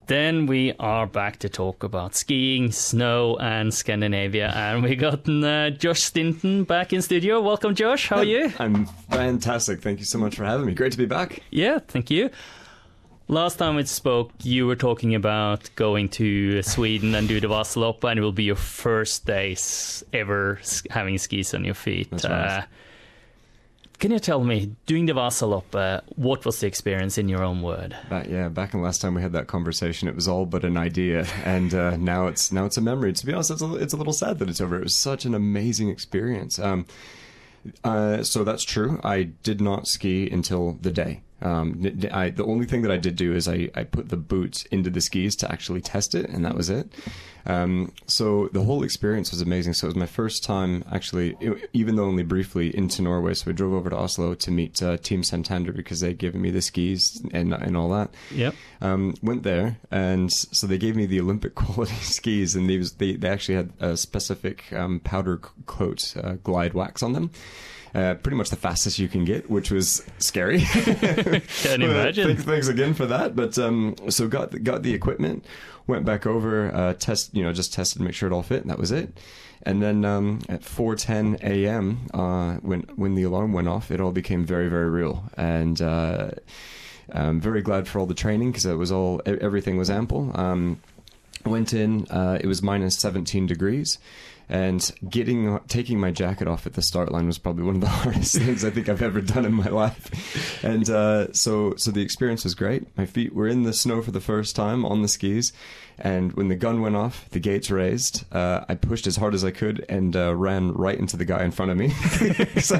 Then we are back to talk about skiing, snow, and Scandinavia. And we got Josh Stinton back in studio. Welcome, Josh. How are you? I'm fantastic. Thank you so much for having me. Great to be back. Yeah, thank you. Last time we spoke, you were talking about going to Sweden and do the Vasalopp, and it will be your first days ever having skis on your feet. That's right. Can you tell me, doing the Vasalopp, what was the experience in your own word? Back in last time we had that conversation, it was all but an idea, and now it's a memory. To be honest, it's a little sad that it's over. It was such an amazing experience. So that's true. I did not ski until the day. The only thing that I did do is I put the boots into the skis to actually test it, and that was it. So the whole experience was amazing. So it was my first time, actually, even though only briefly, into Norway. So we drove over to Oslo to meet Team Santander because they'd given me the skis and all that. Yep. Went there, and so they gave me the Olympic quality skis, and they actually had a specific powder coat glide wax on them. Pretty much the fastest you can get, which was scary. Can imagine. Thanks again for that. But so got the equipment, went back over, just tested, make sure it all fit, and that was it. And then at 4:10 a.m., when the alarm went off, it all became very, very real. And I'm very glad for all the training because everything was ample. Went in, it was minus 17 degrees. And taking my jacket off at the start line was probably one of the hardest things I think I've ever done in my life. And so the experience was great. My feet were in the snow for the first time on the skis. And when the gun went off, the gates raised, I pushed as hard as I could and ran right into the guy in front of me. Because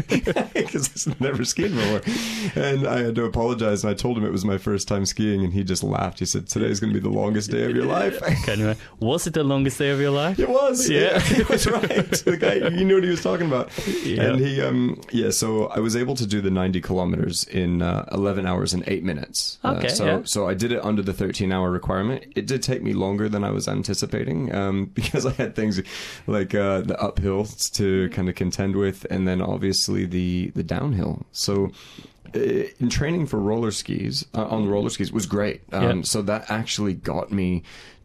I've never skied before. And I had to apologize. And I told him it was my first time skiing. And he just laughed. He said, "Today's going to be the longest day of your life." Was it the longest day of your life? It was. Yeah. It was right. The guy, you knew what he was talking about. Yeah. And he, so I was able to do the 90 kilometers in 11 hours and 8 minutes. Okay. So I did it under the 13-hour requirement. It did take me longer than I was anticipating because I had things like the uphills to kind of contend with, and then obviously the downhill. So in training for roller skis, on the roller skis was great. So that actually got me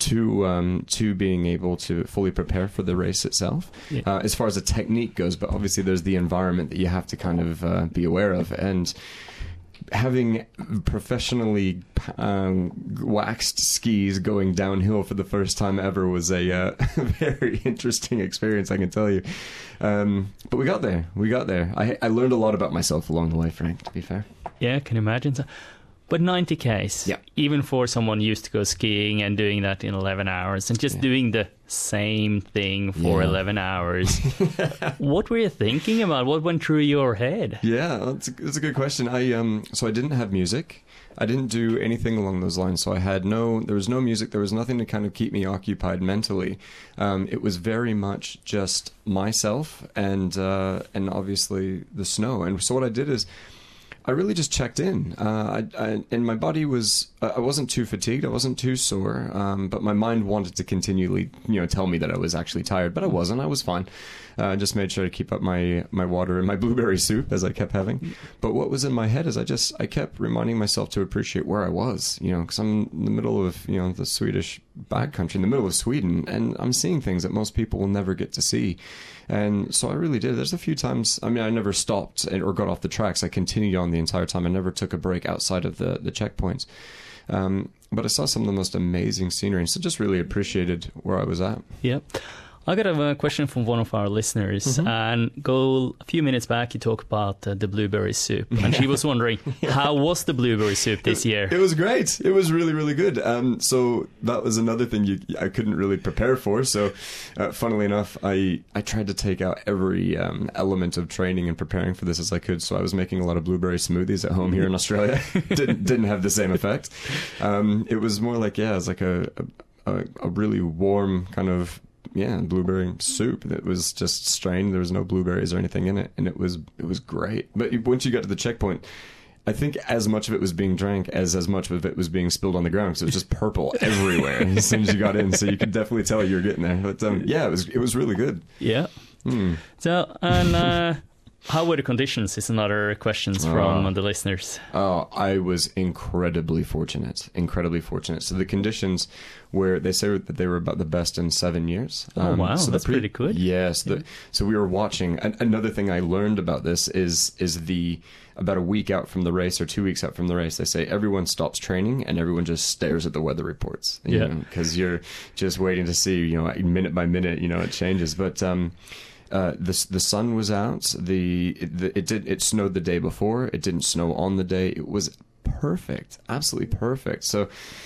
to being able to fully prepare for the race itself, as far as the technique goes. But obviously there's the environment that you have to kind of be aware of. And having professionally waxed skis going downhill for the first time ever was a very interesting experience, I can tell you. But we got there. I learned a lot about myself along the way, Frank, to be fair. Yeah, can imagine. But 90 Ks, even for someone used to go skiing and doing that in 11 hours and just doing the same thing for 11 hours, what were you thinking about? What went through your head? Yeah, that's a good question. So I didn't have music. I didn't do anything along those lines. So there was no music. There was nothing to kind of keep me occupied mentally. It was very much just myself and obviously the snow. And so what I did is I really just checked in, and my body was, I wasn't too fatigued, I wasn't too sore, but my mind wanted to continually, tell me that I was actually tired, but I wasn't, I was fine. I just made sure to keep up my water and my blueberry soup as I kept having. But what was in my head is I kept reminding myself to appreciate where I was, because I'm in the middle of, the Swedish backcountry, in the middle of Sweden, and I'm seeing things that most people will never get to see. And so I really did. There's a few times, I never stopped or got off the tracks. I continued on the entire time. I never took a break outside of the checkpoints. But I saw some of the most amazing scenery, so just really appreciated where I was at. Yep. I got a question from one of our listeners, and go a few minutes back, you talked about the blueberry soup, and she was wondering, how was the blueberry soup this year? It was great. It was really, really good. So that was another thing I couldn't really prepare for. So funnily enough, I tried to take out every element of training and preparing for this as I could. So I was making a lot of blueberry smoothies at home here in Australia. Didn't have the same effect. It was more like, it was like a really warm kind of blueberry soup that was just strained. There was no blueberries or anything in it, and it was great. But once you got to the checkpoint, I think as much of it was being drank as much of it was being spilled on the ground, because it was just purple everywhere as soon as you got in. So you could definitely tell you were getting there. But it was really good. Yeah. So, and How were the conditions? Is another questions from the listeners. Oh, I was incredibly fortunate. So the conditions where they say that they were about the best in 7 years. Oh, wow. So that's pretty good. Yes. So we were watching. Another thing I learned about this is about a week out from the race or 2 weeks out from the race, they say everyone stops training and everyone just stares at the weather reports. Because you're just waiting to see, minute by minute, it changes. But the sun was out. It snowed the day before. It didn't snow on the day. It was perfect, absolutely perfect. So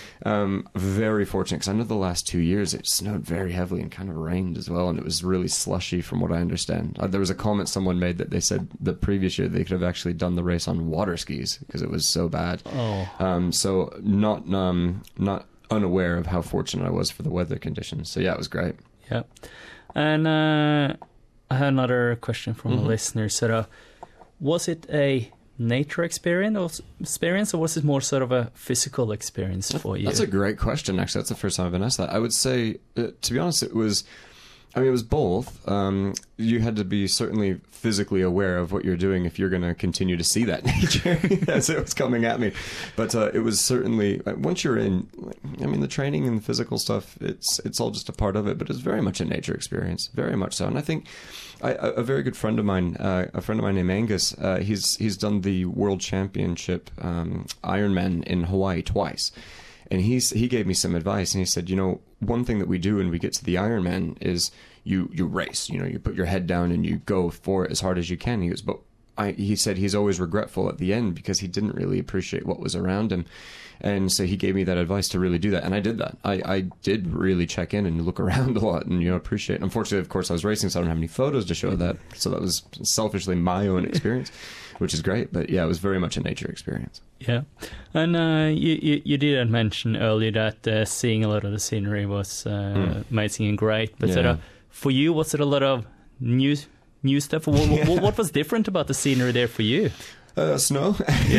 very fortunate, because I know the last 2 years it snowed very heavily and kind of rained as well, and it was really slushy from what I understand. There was a comment someone made that they said the previous year they could have actually done the race on water skis because it was so bad. So not unaware of how fortunate I was for the weather conditions. So yeah, it was great. Yeah. And I had another question from a listener. So was it a nature experience, or was it more sort of a physical experience for you? That's a great question, actually. That's the first time I've been asked that. I would say, to be honest, it was both. You had to be certainly physically aware of what you're doing if you're going to continue to see that nature as it was coming at me. But it was certainly, once you're in, the training and the physical stuff, it's all just a part of it, but it's very much a nature experience, very much so. And I think a very good friend of mine, named Angus, he's done the World Championship Ironman in Hawaii twice. And he gave me some advice, and he said, one thing that we do when we get to the Ironman is you race. You put your head down and you go for it as hard as you can. He goes, but he said he's always regretful at the end because he didn't really appreciate what was around him. And so he gave me that advice to really do that. And I did that. I did really check in and look around a lot and, appreciate it. Unfortunately, of course, I was racing, so I don't have any photos to show that. So that was selfishly my own experience, which is great. But yeah, it was very much a nature experience. Yeah. And you did mention earlier that seeing a lot of the scenery was amazing and great. But for you, was it a lot of new stuff? What was different about the scenery there for you? Snow,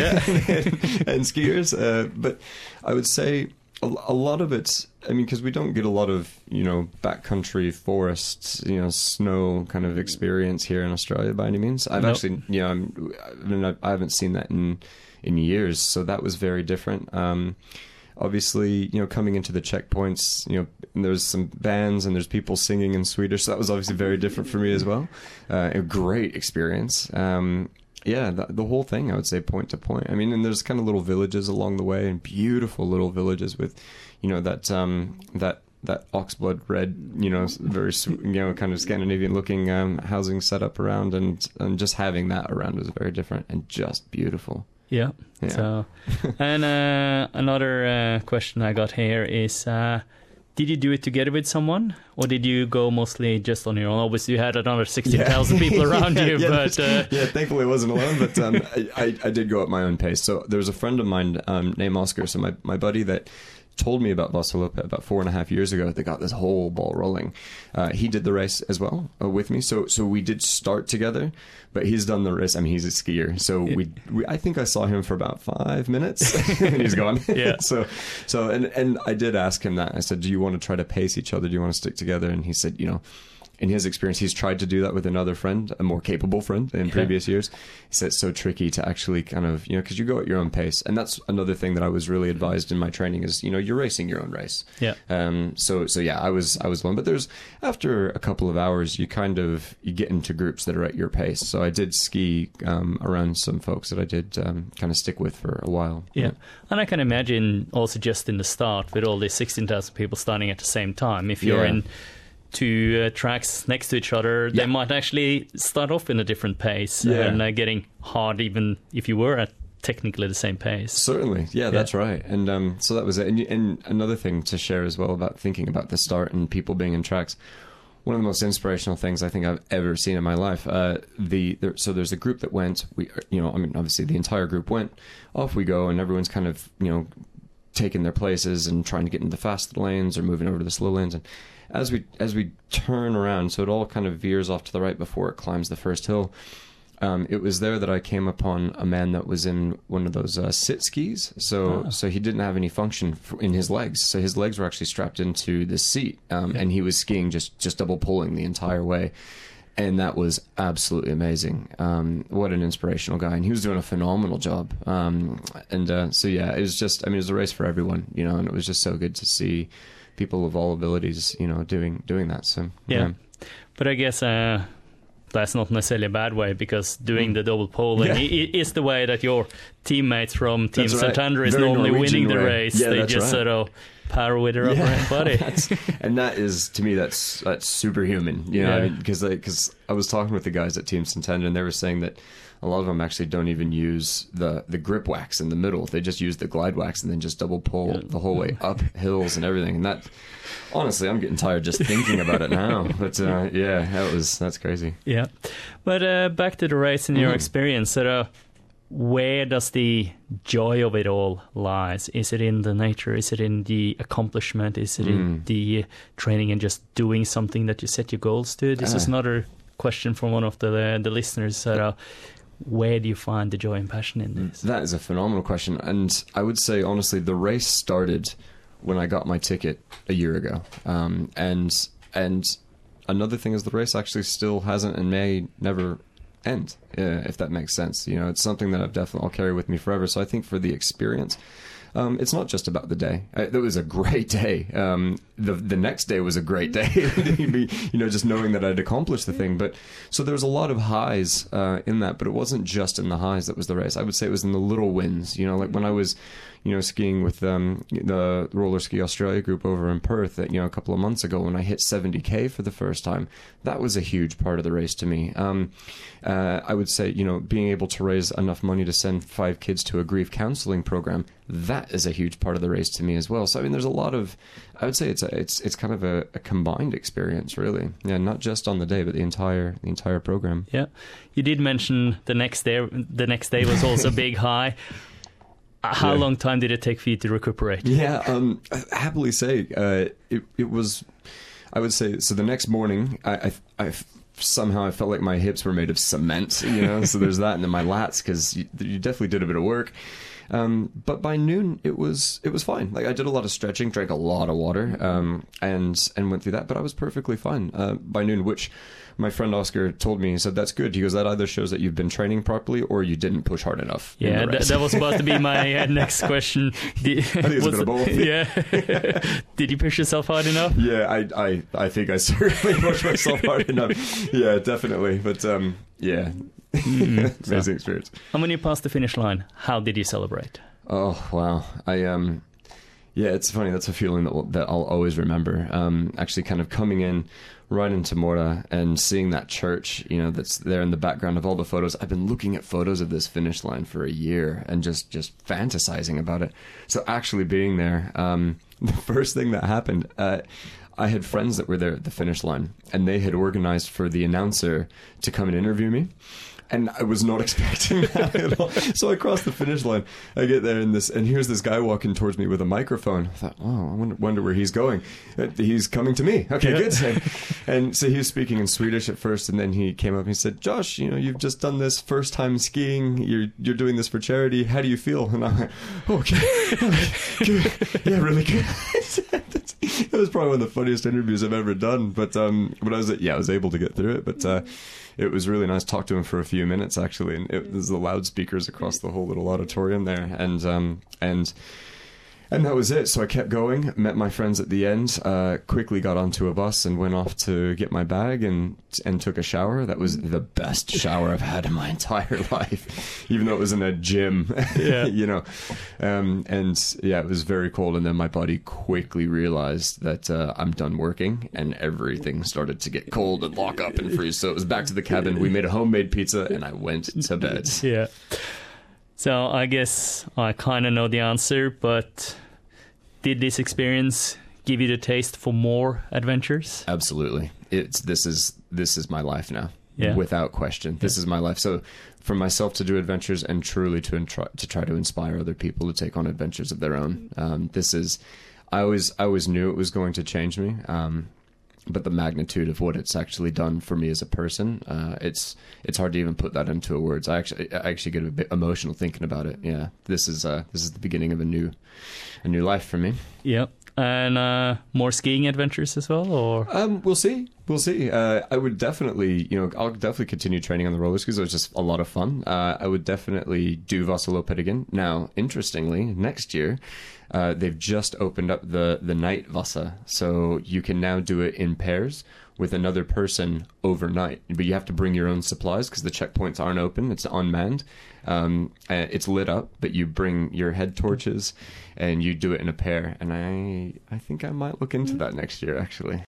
and skiers. But I would say a lot of it's, because we don't get a lot of, backcountry forests, snow kind of experience here in Australia by any means. I've actually, I haven't seen that in years, so that was very different. Obviously, coming into the checkpoints, there's some bands and there's people singing in Swedish, so that was obviously very different for me as well. A great experience. The whole thing, I would say, point to point. And there's kind of little villages along the way, and beautiful little villages with, that oxblood red, very, kind of Scandinavian-looking housing set up around, and just having that around was very different and just beautiful. Yeah. So, and another question I got here is, did you do it together with someone, or did you go mostly just on your own? Obviously, you had another 16,000 people around you. But thankfully I wasn't alone, but I did go at my own pace. So there was a friend of mine named Oscar, so my buddy that told me about Vasaloppet about 4.5 years ago. They got this whole ball rolling. He did the race as well with me, so we did start together. But he's done the race. He's a skier, so we I think I saw him for about 5 minutes, and he's gone. Yeah. So and I did ask him that. I said, "Do you want to try to pace each other? Do you want to stick together?" And he said, in his experience, he's tried to do that with another friend, a more capable friend in previous years. He said it's so tricky to actually kind of, because you go at your own pace. And that's another thing that I was really advised in my training is, you're racing your own race. Yeah. So yeah, I was alone. But after a couple of hours, you get into groups that are at your pace. So I did ski around some folks that I did kind of stick with for a while. Yeah. And I can imagine also just in the start with all these 16,000 people starting at the same time, if you're in two tracks next to each other, they might actually start off in a different pace and getting hard even if you were at technically the same pace. Certainly, that's right. And so that was it. And another thing to share as well about thinking about the start and people being in tracks, one of the most inspirational things I think I've ever seen in my life. So there's a group that went. Obviously the entire group went. Off we go, and everyone's kind of taking their places and trying to get into the fast lanes or moving over to the slow lanes. And as we turn around, so it all kind of veers off to the right before it climbs the first hill. It was there that I came upon a man that was in one of those sit skis. So he didn't have any function in his legs. So his legs were actually strapped into the seat, and he was skiing just double pulling the entire way. And that was absolutely amazing. What an inspirational guy. And he was doing a phenomenal job. So yeah, it was just, I mean, it was a race for everyone, you know, and it was just so good to see people of all abilities, you know, doing that. So, yeah. But I guess that's not necessarily a bad way, because doing the double polling is the way that your teammates from Team Santander is Very normally Norwegian winning the way. race. Yeah, they that's just sort of power with their upper body. And that is, to me, that's superhuman, you know, I mean, because I was talking with the guys at Team Santander, and they were saying that a lot of them actually don't even use the grip wax in the middle. They just use the glide wax and then just double pull the whole way up hills and everything. And that, honestly, I'm getting tired just thinking about it now. But that's crazy. Yeah. But back to the race and your experience. So where does the joy of it all lies? Is it in the nature? Is it in the accomplishment? Is it in the training and just doing something that you set your goals to? This is another question from one of the listeners. Where do you find the joy and passion in this? That is a phenomenal question. And I would say, honestly, the race started when I got my ticket a year ago. And another thing is the race actually still hasn't and may never end, if that makes sense. You know, it's something that I'll carry with me forever. So I think for the experience, it's not just about the day. It was a great day. The next day was a great day. You know, just knowing that I'd accomplished the thing. But so there was a lot of highs in that, but it wasn't just in the highs that was the race. I would say it was in the little wins. You know, like when I was, you know, skiing with the Roller Ski Australia group over in Perth, you know, a couple of months ago when I hit 70K for the first time. That was a huge part of the race to me. I would say, you know, being able to raise enough money to send 5 kids to a grief counseling program, that is a huge part of the race to me as well. So I mean, there's a lot of, I would say it's kind of a combined experience, really. Yeah, not just on the day, but the entire program. Yeah, you did mention the next day. The next day was also a big high. How long time did it take for you to recuperate? Yeah, I happily say it was. I would say so. The next morning, I somehow I felt like my hips were made of cement, you know. So there's that, and then my lats, because you definitely did a bit of work. But by noon it was fine. Like I did a lot of stretching, drank a lot of water, and went through that. But I was perfectly fine by noon, which my friend Oscar told me. He said, "That's good." He goes, "That either shows that you've been training properly or you didn't push hard enough." Yeah, that was supposed to be my next question. I think it's a bit of both. Yeah. Did you push yourself hard enough? Yeah, I think I certainly pushed myself hard enough. Yeah, definitely. But yeah. Amazing experience. And when you passed the finish line, how did you celebrate? Oh wow, yeah, it's funny. That's a feeling that I'll always remember. Actually, kind of coming in right into Mora and seeing that church, you know, that's there in the background of all the photos. I've been looking at photos of this finish line for a year and just fantasizing about it. So actually being there, the first thing that happened, I had friends that were there at the finish line, and they had organized for the announcer to come and interview me. And I was not expecting that at all. So I crossed the finish line. I get there and here's this guy walking towards me with a microphone. I thought, oh, I wonder where he's going. He's coming to me. Okay, good. And so he was speaking in Swedish at first, and then he came up and he said, "Josh, you know, you've just done this first time skiing. You're doing this for charity. How do you feel?" And I'm like, "Okay, good. Yeah, really good." It was probably one of the funniest interviews I've ever done. But I was able to get through it. But it was really nice to talk to him for a few minutes, actually. And there's the loudspeakers across the whole little auditorium there. And that was it. So I kept going, met my friends at the end, quickly got onto a bus and went off to get my bag and took a shower. That was the best shower I've had in my entire life, even though it was in a gym, you know. And yeah, it was very cold. And then my body quickly realized that I'm done working, and everything started to get cold and lock up and freeze. So it was back to the cabin. We made a homemade pizza and I went to bed. Yeah. So I guess I kind of know the answer, but did this experience give you the taste for more adventures? Absolutely. This is my life now, without question. This is my life. So for myself to do adventures and truly to try to inspire other people to take on adventures of their own. I always knew it was going to change me. But the magnitude of what it's actually done for me as a person, it's hard to even put that into words. I actually get a bit emotional thinking about it. Yeah, this is the beginning of a new life for me. Yep. And more skiing adventures as well, or we'll see. We'll see. I would definitely, I'll definitely continue training on the roller skis. It was just a lot of fun. I would definitely do Vasaloppet again. Now, interestingly, next year, they've just opened up the night Vasa, so you can now do it in pairs with another person overnight. But you have to bring your own supplies because the checkpoints aren't open. It's unmanned. It's lit up, but you bring your head torches and you do it in a pair. And I think I might look into that next year, actually.